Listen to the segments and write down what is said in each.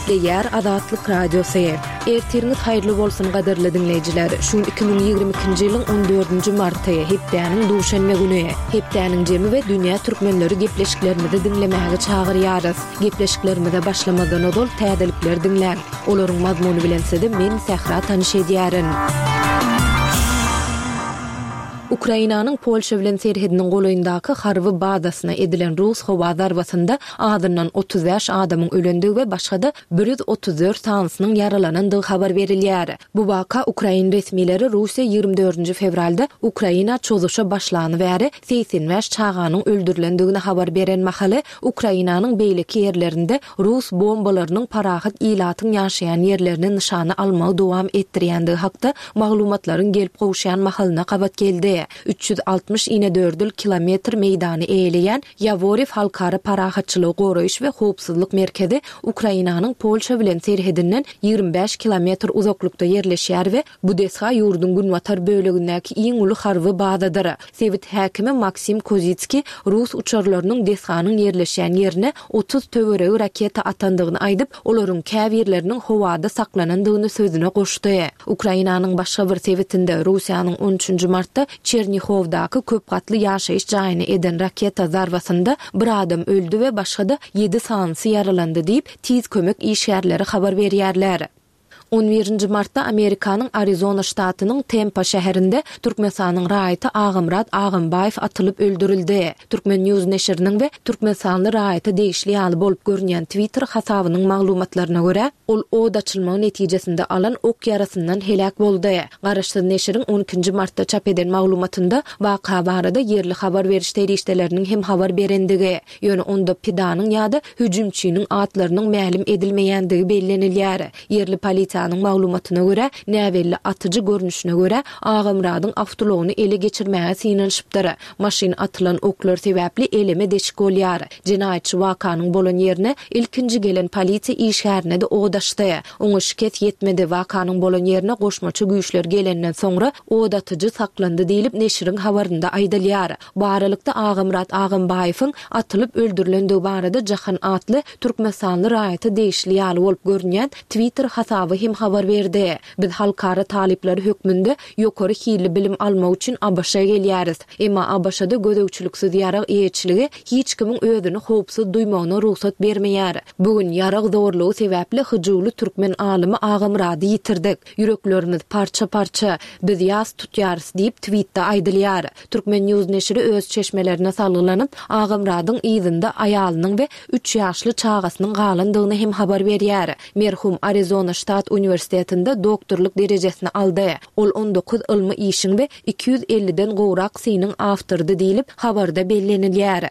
Ýer Azatlyk Radiosu. Ertiriniz haýyrly bolsun gaderli dinleýijiler. Şu 2022-nji ýylyň 14-nji marty hepdäniň duşanma güni. Hepdäniň jemi we dünýä türkmenleri gepleşiklerini dinlemäge çagyrýarys. Gepleşiklerimize başlamadan odol täzelikler dinlän. Olaryň mazmuny bilensede men Sahra tanyş edýärin. Ukrainanyň Polşa bilen serhediniň goýundaky harby bazasyna edilen Rus howa zarbasynda adından 30 ýaş adamyň ölendigi we başga-da 134 sansynyň yaralanandygy habar berilýär. Bu waka Ukraina resmileri Russiýa 24 fevralda Ukraina çözüşe başlany bäri 80 ýaş çaganyň öldürilendigini habar beren mahaly Ukrainanyň beýleki ýerlerinde Rus bombalarynyň parahat ilatyň ýaşaýan ýerlerini nişany almagy dowam etdirýändigi hakda maglumatlaryň gelip gowşaýan mahalyna gabat geldi. 364 kilometr meydany eýleýän Yavoriv halkara parahatçylygy goraýyş we howpsuzlyk merkezi Ukrainanyň Polşa bilen serhedinden 25 kilometr uzaklykda ýerleşýär we bu desha ýurdun günwatar bölegindäki iň uly harby bazadyr. Sewit häkimi Maksim Kozitski Rus uçarlarynyň deshanyň ýerleşýän ýerine 30 töweregi raketa atandygyny aýdyp, olaryň käbirleriniň howada saklanandygyny sözüne goşdy. Ukrainanyň başga bir sewitinde Russiýanyň 13 martda Çernihovdaky köp gatly ýaşaýyş jaýyny eden raketa zarbasynda bir adam öldü we başga-da 7 sanyny yaralandy diýip tiz kömek işgärleri habar berýärler. 11 martda Amerikanyň Arizona ştatynyň Tampa şäherinde Türkmenistanyň raýaty Agymrat Agymbaýew atylyp öldürildi. Türkmen News neşriniň we Türkmenistanly raýaty degişli ýaly bolup görünýän Twitter hasabynyň maglumatlaryna görä, ol od açylmagy netijesinde alan ok yarasyndan helak boldy. Garaşsyz neşriň 12 martda çap eden maglumatynda waka barada yerli habar beriş terişdeleriniň hem habar berendigi, ýöne onda pidanyň ýa-da hüjümçiniň atlarynyň ma'lum edilmeýändigi bellenilýär. Yerli polisiýanyň maglumatyna görä, näwelli atyjy görnüşine görä, Agymradyň awtologyny ele geçirmäge synanyşypdyr. Maşyn atylan oklar sebäpli eleme deşik bolýar. Jinaýatçy wakanyň bolan ýerine ilkinji gelen polisiýa işgärine de odaşdy. Oňa şiket ýetmedi. Wakanyň bolan ýerine goşmaçy güýçler gelenden soňra odatyjy saklandy diýilip neşriň habarynda aýdylýar. Baralykda Agymrat Agymbaýewiň atylyp öldürilendigi barada Jahan atly Türkmenistanly raýaty degişli ýaly bolup görünýän Twitter hasaby hem habar berdi. Biz halkara talipleri hökmünde ýokary hili bilim almak üçin Abaşa gelýäris. Emma Abaşada gödökçüliksiz ýarag eýetçiligi hiç kimiň özüni howpsuz duýmagyna ruhsat bermeýär. Bugün ýarag zorlugy sebäpli hyjyly türkmen alymy Agymrady ýitirdik. Yüreklerimiz parça-parça. Biz ýaz tutýarys diýip tweetde aýdylýar. Türkmen News neşri öz çeşmelerine salgylanyp Agymradyň ýyzynda aýalynyň we 3 ýaşly çagasynyň galandygyny hem habar berýär. Merhum Arizona ştat Üniversitetinde doktorluk derejesini aldy. Ol 19 ilmi işiň we 250-den gowrak synyň awtorydy diýilip habarda bellenilýär.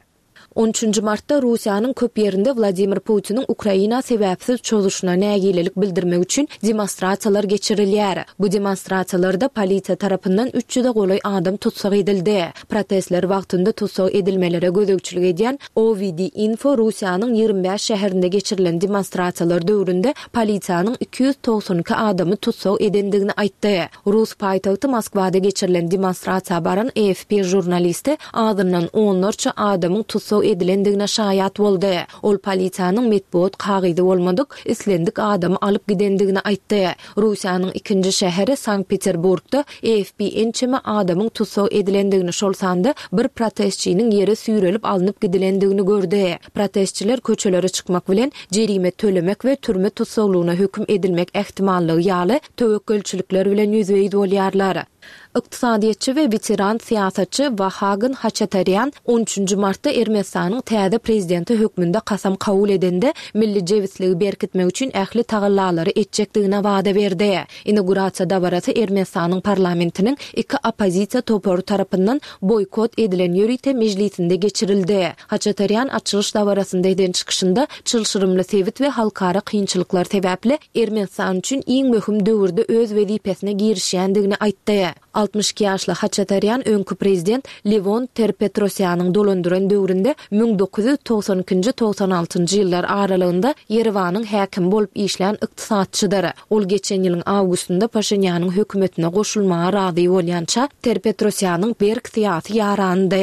13 martda Russiýanyň köp ýerinde Vladimir Putiniň Ukraina sebäpsiz çözüşine nägilelik bildirmek üçin demonstrasiýalar geçirilýär. Bu demonstrasiýalarda polisiýa tarapyndan 300 golay adam tutsak edildi. Protestler wagtynda tutsak edilmelere gözegçilik edýän OVD Info Russiýanyň 25 şäherinde geçirilen demonstrasiýalar döwründe polisiýanyň 292 adamy tutsak edendigini aýtdy. Rus paýtagty Moskwada geçirilen demonstrasiýa baran AFP jurnalisti adından onlarça adamyň tutsak edilendigine şaýat boldy. Ol polisiýanyň metbuat kagydy bolmadyk, islendik adamy alyp gidendigini aýtdy. Russiýanyň ikinji şäheri Sankt-Peterburgda AFP ençeme adamyň tutsak edilendigini şolsanda bir protestçiniň ýeri süýrelip alınıp gidilendigini gördü. Protestçiler köçelere çykmak bilen jerime tölemek we türme tutsaklygyna hökm edilmek ähtimalligi ýaly töwekkülçilikler bilen ýüzbeýdi bolýarlar. Iqtisadiýetçi we veteran siýasatçy Vahagen Haçataryan 13 martda Ermenistanyň täze prezidenti hökmünde kasam kabul edende milli jewisligi berkitmek üçin ähli tagallalary etjekdigine wada berdi. İnaugurasiýa dabarasy Ermenistanyň parlamentiniň iki opozisiýa topory tarapyndan boykot edilen ýörite mejlisinde geçirildi. Haçataryan açylyş dabarasynda eden çykyşynda çylşyrymly sewit we halkara kynçylyklar sebäpli Ermenistan üçin iň möhüm döwürde öz wezipesine girişýändigini aýtdy. 62 ýaşly Haçataryan öňkü prezident Levon Ter-Petrosyan'yň dolandyran döwründe 1992-96 ýyllar aralygynda Yerewanyň häkim bolup işlän ykdysatçydyr. Ol geçen ýylyň awgustunda Paşinýanyň hökümetine goşulmaga razy bolýança Ter-Petrosyan'yň berk syýasy ýarandy.